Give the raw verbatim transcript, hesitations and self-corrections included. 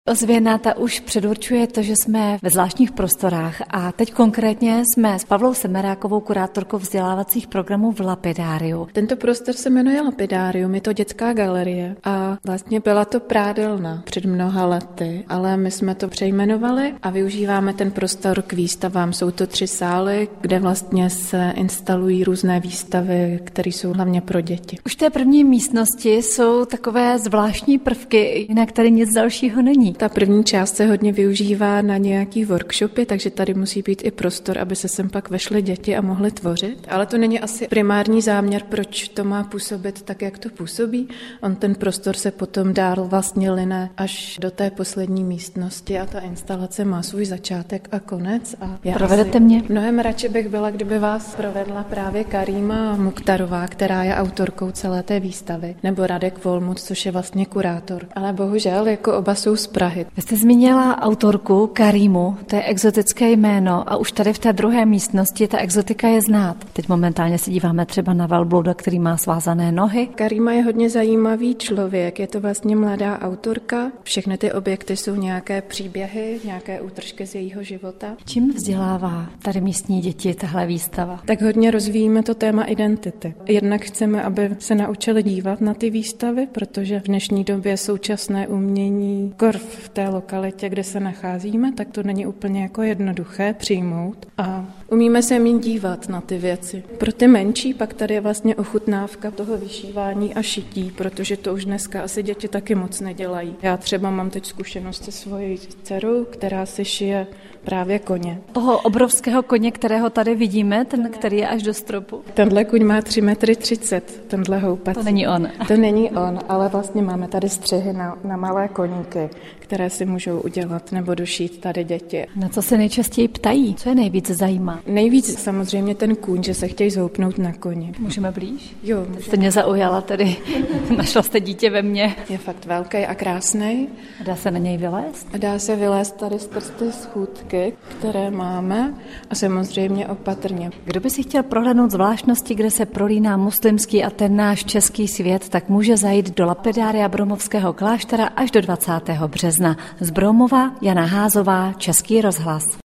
Ozvěna ta už předurčuje to, že jsme ve zvláštních prostorách a teď konkrétně jsme s Pavlou Semerákovou, kurátorkou vzdělávacích programů v Lapidáriu. Tento prostor se jmenuje Lapidárium, je to dětská galerie a vlastně byla to prádelna před mnoha lety, ale my jsme to přejmenovali a využíváme ten prostor k výstavám. Jsou to tři sály, kde vlastně se instalují různé výstavy, které jsou hlavně pro děti. Už v té první místnosti jsou takové zvláštní prvky, jinak tady nic dalšího není. Ta první část se hodně využívá na nějaký workshopy, takže tady musí být i prostor, aby se sem pak vešly děti a mohly tvořit. Ale to není asi primární záměr, proč to má působit tak, jak to působí. On ten prostor se potom dál vlastně line až do té poslední místnosti a ta instalace má svůj začátek a konec. A já Provedete mě? Mnohem radši bych byla, kdyby vás provedla právě Karima Mukhtarová, která je autorkou celé té výstavy, nebo Radek Volmut, což je vlastně kurátor. Ale bohužel, jako oba jsou z Prahy. Vy jste zmínila autorku Karimu, to je exotické jméno a už tady v té druhé místnosti ta exotika je znát. Teď momentálně se díváme třeba na velblouda, který má svázané nohy. Karima je hodně zajímavý člověk, je to vlastně mladá autorka. Všechny ty objekty jsou nějaké příběhy, nějaké útržky z jejího života. Čím vzdělává tady místní děti tahle výstava? Tak hodně rozvíjíme to téma identity. Jednak chceme, aby se naučili dívat na ty výstavy, protože v dnešní době současné umění kor v té lokalitě, kde se nacházíme, tak to není úplně jako jednoduché přijmout a umíme se mít dívat na ty věci. Pro ty menší pak tady je vlastně ochutnávka toho vyšívání a šití, protože to už dneska asi děti taky moc nedělají. Já třeba mám teď zkušenost se svojí dcerou, která si šije právě koně. Toho obrovského koně, kterého tady vidíme, ten, který je až do stropu. Tenhle kuň má tři metry třicet, tenhle houpací. To není on. To není on, ale vlastně máme tady střihy na, na malé koníky, které si můžou udělat nebo došít tady děti. Na co se nejčastěji ptají? Co je nejvíc zajímá? Nejvíc samozřejmě ten kůň, že se chtějí zoupnout na koni. Můžeme blíž? Jo, můžeme. Jste mě zaujala tedy. Našla jste dítě ve mně. Je fakt velký a krásný. A dá se na něj vylézt? A dá se vylézt tady skrz ty schůdky, které máme a samozřejmě opatrně. Kdo by si chtěl prohlédnout zvláštnosti, kde se prolíná muslimský a ten náš český svět, tak může zajít do Lapidária Bromovského kláštera až do dvacátého března. Z Bromova Jana Házová, Český rozhlas.